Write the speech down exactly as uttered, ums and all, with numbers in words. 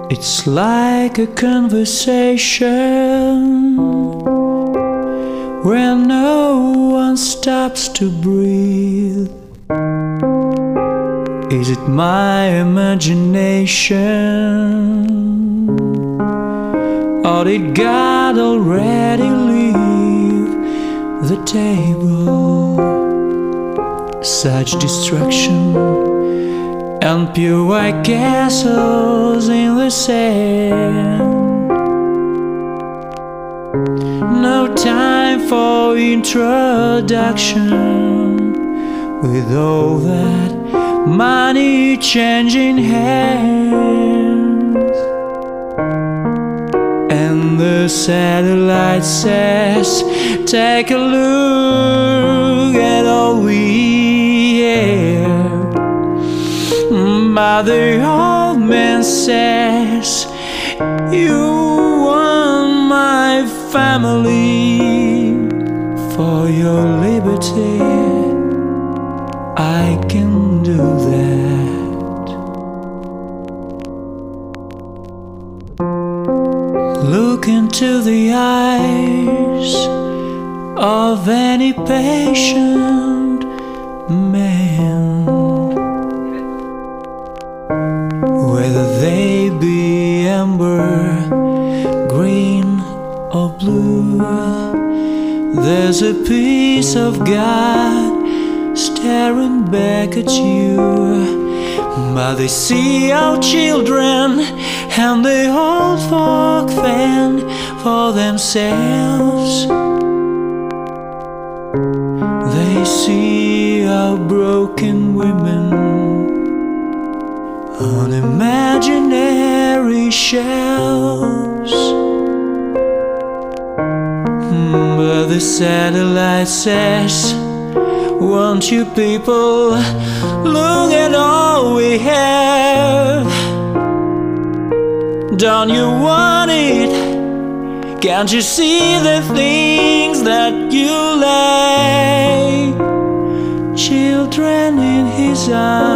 It's like a conversation where no one stops to breathe. Is it my imagination, or did God already leave the table? Such destruction and pure white castles in the sand. No time for introduction with all that money changing hands. And the satellite says, take a look at all we have. But the old man says, you want my family for your liberty. I can do that. Look into the eyes of any patient man, whether they be amber, green or blue. There's a piece of God staring back at you. But they see our children and they all folk fend for themselves. They see our broken women on imaginary shelves. But the satellite says, won't you people look at all we have? Don't you want it? Can't you see the things that you like? Children in his eyes.